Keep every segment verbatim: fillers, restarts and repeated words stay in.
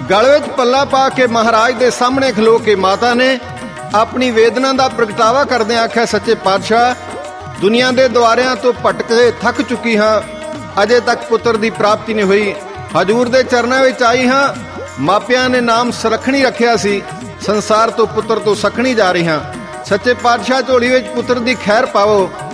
गल विच पल्ला पा के महाराज दे सामने खलो के माता ने अपनी वेदना का प्रगटावा करदे आख्या, सच्चे पातशाह, दुनिया के द्वारियां तो भटके थक चुकी हाँ, अजे तक पुत्र की प्राप्ति नहीं हुई। हजूर दे चरणों में आई हाँ, मापिया ने नाम सरखणी रखिया सी, संसार तो पुत्र तो सखणी जा रही हाँ। सच्चे पातशाह झोली विच पुत्र की खैर पाओ।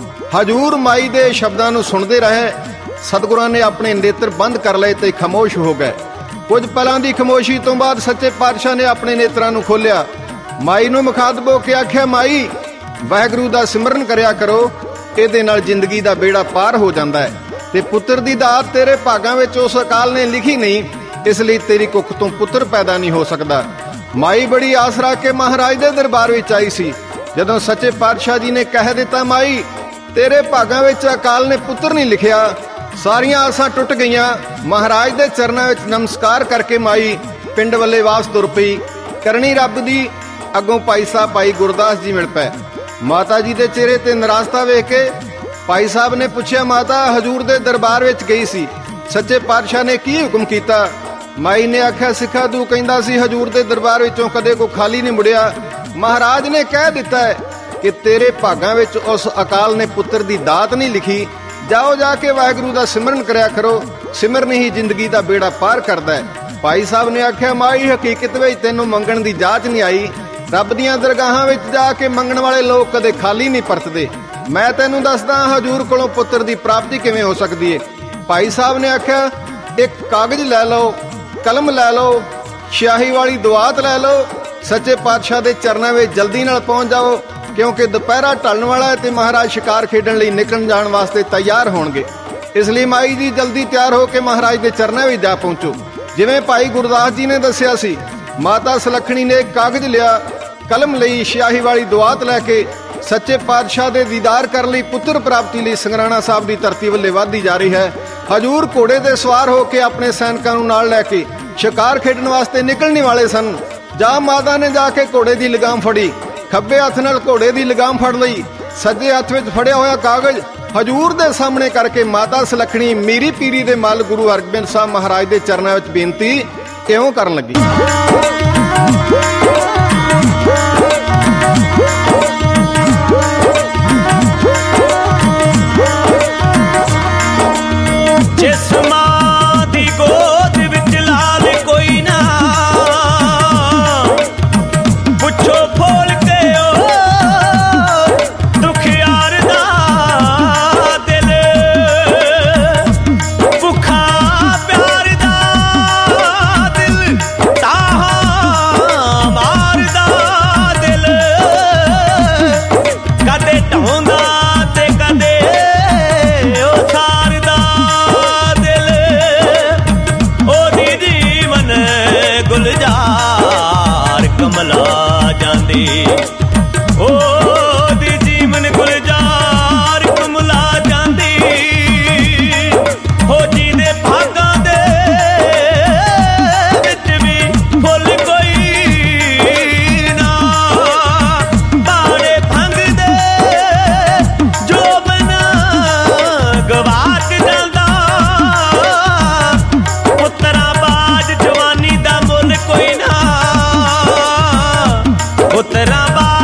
हजूर माई दे शब्दां नूं सुणदे रहे। सतगुरां ने अपने नेत्र बंद कर लए ते खामोश हो गए। कुछ पलां दी खामोशी तो बाद सच्चे पातशाह ने अपने नेत्रां नूं खोलिया, माई नूं मुखातबो के आख्या, माई वाहिगुरू दा सिमरन करया करो, इहदे नाल जिंदगी दा बेड़ा पार हो जांदा है ते पुत्र दी दात तेरे भागां विच उस अकाल ने लिखी नहीं, इसलिए तेरी कुख तो पुत्र पैदा नहीं हो सकदा। माई बड़ी आस रख के महाराज दे दरबार विच आई सी। जदों सच्चे पातशाह जी ने कह दिता, माई तेरे भागां विच अकाल ने पुत्र नहीं लिखिया, सारियां आसां टुट गईयां। महाराज दे चरनां विच नमस्कार करके माई पिंड वल्ले वापस तुर पई। करनी रब दी अगों भाई साहब भाई गुरदास जी मिल पे। माता जी दे चेहरे ते निराशता वेख के भाई साहब ने पूछया, माता हजूर दे दरबार विच गई सी, सच्चे पातशाह ने की हुक्म कीता? माई ने आख्या, सिखा तू कहंदा सी हजूर दे दरबार विचों कदे को खाली नहीं मुड़िया। महाराज ने कह दिता है कि तेरे भागां विच उस अकाल ने पुत्र दी दात नहीं लिखी, जाओ जाके वाहिगुरू दा सिमरन करया करो, सिमरन ही जिंदगी दा बेड़ा पार करदा है। भाई साहब ने आख्या, माई हकीकत विच तैनूं मंगण दी जाच नहीं आई, रब दियां दरगाहां विच जाके मंगण वाले लोग कदे खाली नहीं परतदे। मैं तैनूं दसदा हजूर कोलों पुत्र दी प्राप्ति किवें हो सकदी है। भाई साहब ने आख्या, एक कागज लै लो, कलम लै लो, स्याही वाली दुआत लै लो, सच्चे पातशाह दे चरनां विच जल्दी नाल पहुंच जाओ, क्योंकि दोपहरा ढलण वाला है ते महाराज शिकार खेडण लई निकलण जाण वास्ते तैयार होणगे। इसलिए माई जी जल्दी तैयार होकर महाराज दे चरनां विच जा पहुंचो। जिवें भाई गुरदास जी ने दस्सिया सी, माता सलखणी ने एक कागज लिया, कलम लई, स्याही वाली दुआत लैके सच्चे पातशाह दे दीदार कर लई पुत्र प्राप्ति लई संगराणा साहब की धरती वल्ले वधदी जा रही है। हजूर घोड़े ते सवार होकर अपने सैनिकां नूं नाल लैके शिकार खेडण वास्ते निकलने वाले सन। जा माता ने जाके घोड़े की लगाम फड़ी, खब्बे हथ नाल घोड़े की लगाम फड़ लई, सज्जे हथ विच फड़िया होया कागज हजूर दे सामने करके माता सलखणी मीरी पीरी दे मल गुरु हरगोबिंद साहब महाराज दे चरनां विच बेनती इउं करन लगी। जिस मां दी गोद विच लाल कोई ना, पुछो फोल के ओ दुखियार दा दिल, भुखा प्यार दा दिल, ताहा मार दा दिल, कदे ढोंदा ते कदे गुलजार कमला जांदी, ओ दी जीवन गुलजार कमला जांदी, हो जी दे भागां दे विच भी फुल कोई ना, बाड़े भंग दे जो बना गवाच जांदा, पुत्तरा बाज जवानी दा मुल कोई ना, पुत्तरा बाज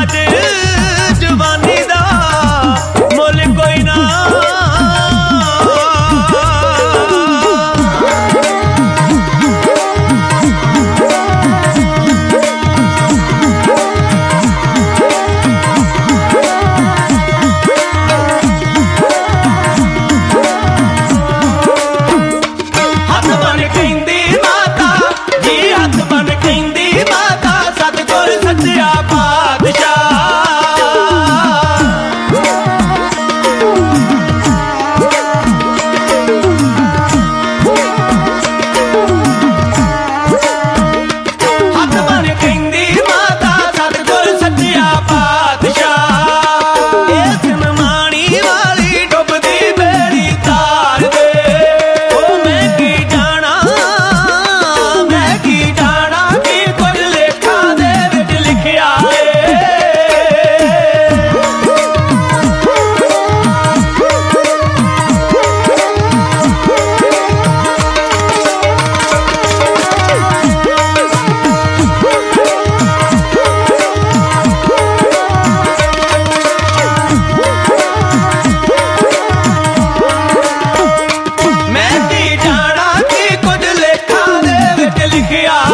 ਗਿਆ